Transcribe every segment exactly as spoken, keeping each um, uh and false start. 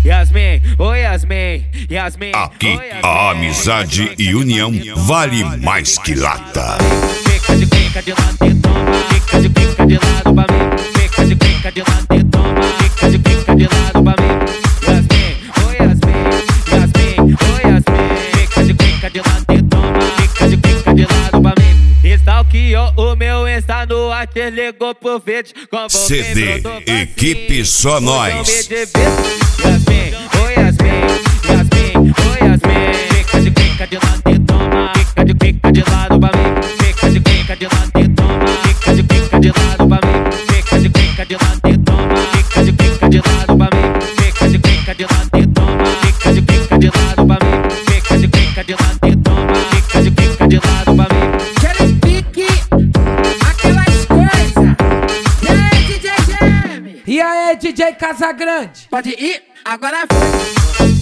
Yasmin, oi Yasmin, Yasmin. Aqui oi, Yasmin. a amizade e união vale mais que lata. Fica de fica de lado e toma, fica de fica de lado pra mim. Fica de fica de lado e toma, fica de fica de lado pra mim. Yasmin, oi Yasmin, Yasmin, oi Yasmin. Fica de fica de lado e toma, fica de fica de lado pra mim. Stalkeou o meu Insta no Ater, ligou pro vídeo. C D, equipe só nós. Yasmin, oi Yasmin, Yasmin, oi Yasmin. Fica de fica de lado e toma, fica de fica de lado pra mim. Fica de fica de lado e toma, fica de fica de lado pra mim. Fica de fica de lado e toma, fica de fica de lado pra mim. Fica de fica de lado e toma, fica de fica de lado pra mim. Fica de fica de lado e toma, fica de fica de lado pra mim. Quero pique, aquelas coisas. E aí, D J Geme? E aí, D J Casagrande? Pode ir, agora foi.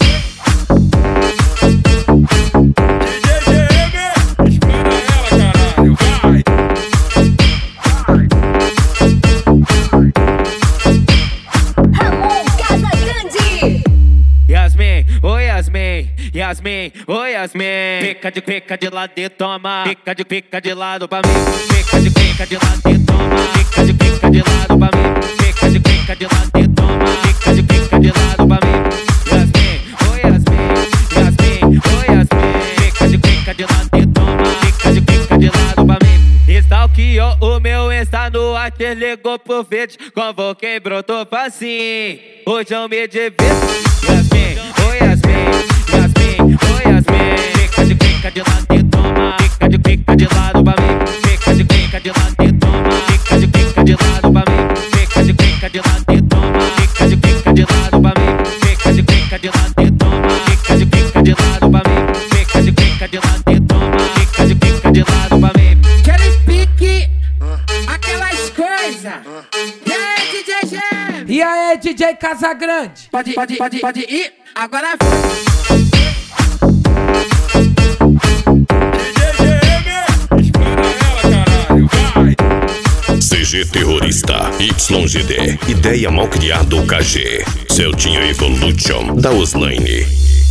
Yasmin, oi Yasmin, Yasmin, oi Yasmin. Fica de fica de lado e toma, fica de fica de lado pra mim. Fica de fica de lado e toma, fica de fica de lado pra mim. Fica de fica de lado e toma, fica de fica de lado pra mim. Yasmin, oi Yasmin, Yasmin, oi Yasmin. Fica de fica de lado e toma, fica de fica de lado pra mim. Stalkeou o meu Insta no Ater, ligou pro vídeo, convoquei, brotou facinho. Hoje eu me divirto. Yasmin, oi Yasmin, Yasmin, oi Yasmin. Fica de fica de lado e toma, fica de fica de lado pra mim. Fica de fica de lado e toma, fica de fica de lado pra mim. Fica de fica de lado e toma, fica de fica de lado pra mim. Fica de fica de lado e toma, fica de fica de lado pra mim. Fica de fica de lado e toma, fica de fica de lado pra mim. Quero pique, aquelas coisas. E aí, D J Geme? E aí, D J Casagrande? Pode, pode, pode, pode ir, agora foi. C G Terrorista, Y G D, Ideia Mal Criado K G, Celtinha Evolution da Osline.